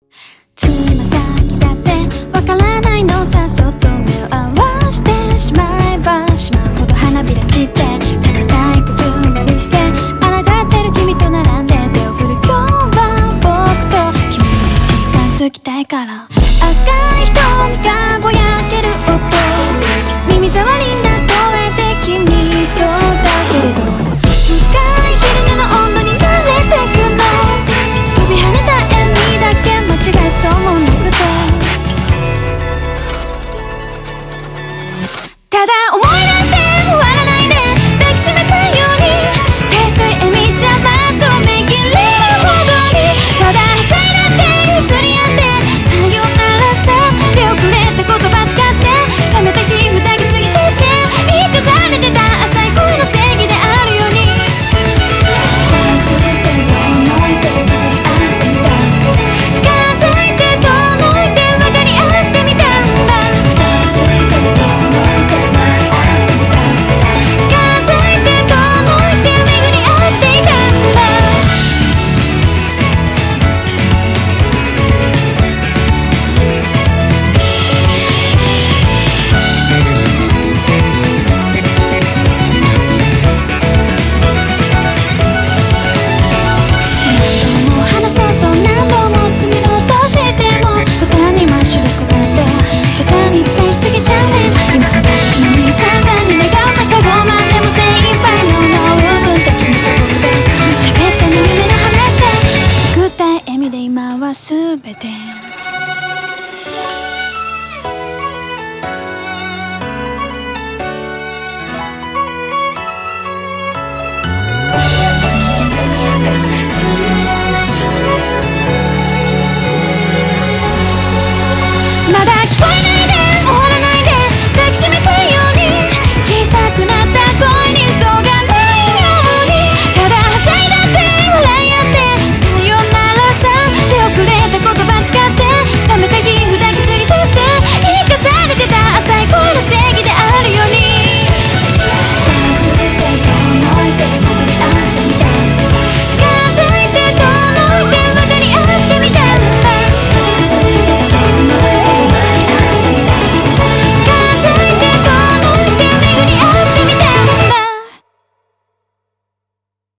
つま先だってわからないのさ。そっと目を合わしてしまえばしまうほど花びら散って体くずなりして抗ってる君と並んで手を振る。今日は僕と君に近づきたいから。赤い瞳がぼやける音、耳障りな声で君とだけれど、深い昼寝の温度に慣れてくの。飛び跳ねた笑みだけ間違いそうもなくて、ただ思い出して終わらないで抱きしめたいように、低水笑みじゃまとめきれるほどに、ただはしゃいだってゆすり合ってさよならさ、手遅れた言葉誓って冷めた皮膚だけ継ぎ足して生かされてた浅い恋の正義であるように。近づいてどのいて探り合ってみた、近づいてどのいて分かり合ってみたんだ、近づいてどのいて笑い合ってみた、近づいてどのいて巡り合っていたんだ。話そうと何度も積み落としても途端に真っ白くなって途端に伝えすぎちゃうね。今は大事にさんざんに願ったさごまでも精一杯の名を呼ぶ的なところで喋ったの夢の話でくすぐったい笑みで今は全て